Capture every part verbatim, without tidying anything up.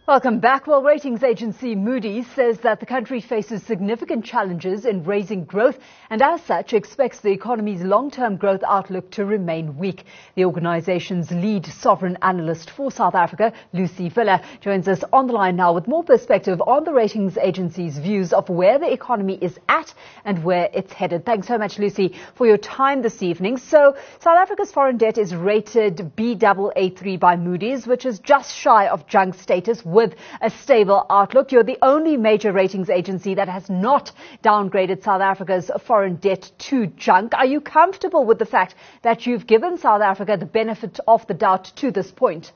Welcome back. Well, ratings agency Moody's says that the country faces significant challenges in raising growth and as such expects the economy's long-term growth outlook to remain weak. The organization's lead sovereign analyst for South Africa, Lucy Villa, joins us on the line now with more perspective on the ratings agency's views of where the economy is at and where it's headed. Thanks so much, Lucy, for your time this evening. So South Africa's foreign debt is rated B A A three by Moody's, which is just shy of junk status, with a stable outlook. You're the only major ratings agency that has not downgraded South Africa's foreign debt to junk. Are you comfortable with the fact that you've given South Africa the benefit of the doubt to this point?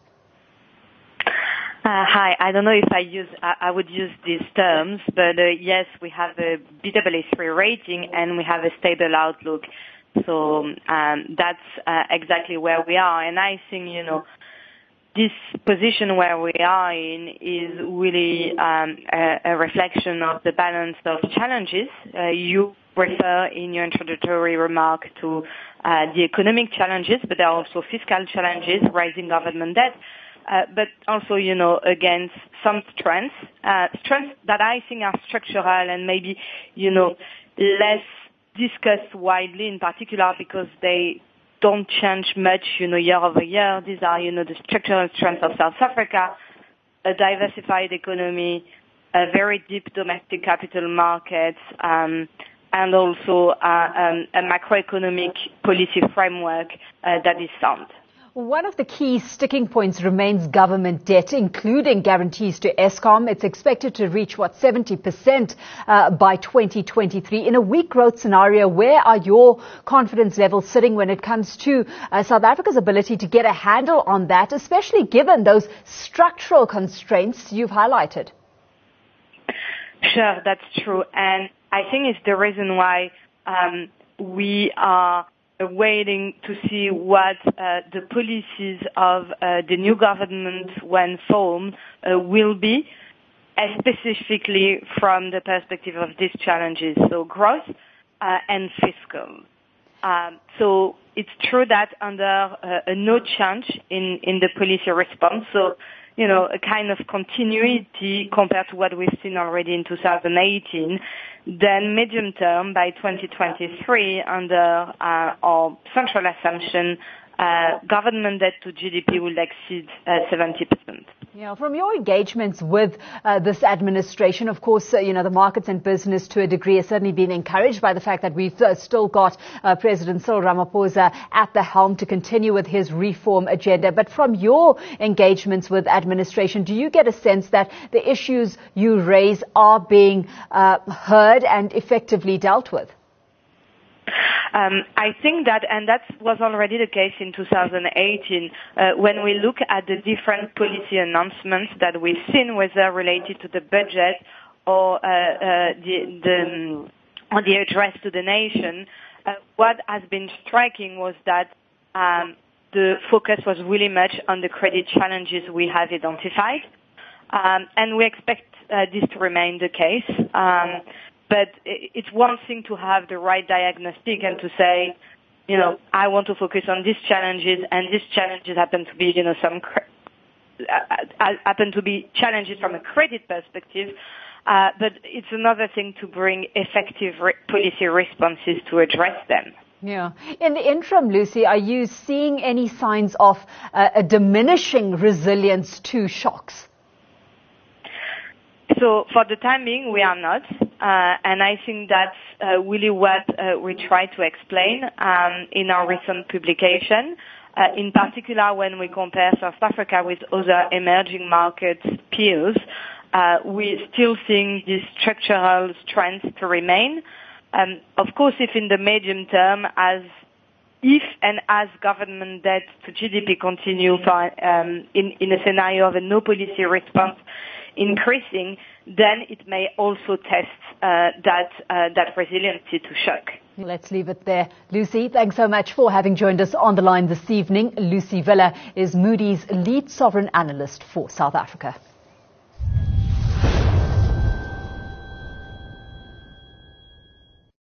Uh, hi, I don't know if I use I, I would use these terms, but uh, yes, we have a B A A three rating and we have a stable outlook. So um, that's uh, exactly where we are, and I think you know. This position where we are in is really um, a, a reflection of the balance of challenges. Uh, you refer in your introductory remark to uh, the economic challenges, but there are also fiscal challenges, rising government debt, uh, but also, you know, against some strengths, uh, strengths that I think are structural and maybe, you know, less discussed widely in particular because they don't change much, you know, year over year. These are, you know, the structural strengths of South Africa, a diversified economy, a very deep domestic capital markets, um, and also uh, um, a macroeconomic policy framework uh, that is sound. One of the key sticking points remains government debt, including guarantees to Eskom. It's expected to reach, what, seventy percent uh, by twenty twenty-three. In a weak growth scenario, where are your confidence levels sitting when it comes to uh, South Africa's ability to get a handle on that, especially given those structural constraints you've highlighted? Sure, that's true. And I think it's the reason why um, we are waiting to see what uh, the policies of uh, the new government when formed uh, will be, uh, specifically from the perspective of these challenges, so growth uh, and fiscal. Um, so it's true that under uh, a no change in, in the policy response, so you know, a kind of continuity compared to what we've seen already in two thousand eighteen, then medium term by twenty twenty-three under uh, our central assumption, uh, government debt to G D P will exceed uh, seventy percent. Yeah, from your engagements with uh, this administration, of course, uh, you know, the markets and business to a degree has certainly been encouraged by the fact that we've uh, still got uh, President Cyril Ramaphosa at the helm to continue with his reform agenda. But from your engagements with administration, do you get a sense that the issues you raise are being uh, heard and effectively dealt with? Um, I think that, and that was already the case in two thousand eighteen, uh, when we look at the different policy announcements that we've seen, whether related to the budget or uh, uh, the, the, or the address to the nation, uh, what has been striking was that um, the focus was really much on the credit challenges we have identified, um, and we expect uh, this to remain the case. Um, But it's one thing to have the right diagnostic and to say, you know, I want to focus on these challenges, and these challenges happen to be, you know, some uh, happen to be challenges from a credit perspective. Uh, but it's another thing to bring effective re- policy responses to address them. Yeah. In the interim, Lucy, are you seeing any signs of uh, a diminishing resilience to shocks? So for the time being, we are not. Uh, and I think that's uh, really what uh, we try to explain um, in our recent publication. Uh, in particular, when we compare South Africa with other emerging markets peers, uh, we still think these structural strengths to remain. Um, of course, if in the medium term, as if and as government debt to G D P continue for, um, in, in a scenario of a no policy response increasing, then it may also test uh, that uh, that resiliency to shock. Let's leave it there. Lucy, thanks so much for having joined us on the line this evening. Lucy Villa is Moody's lead sovereign analyst for South Africa.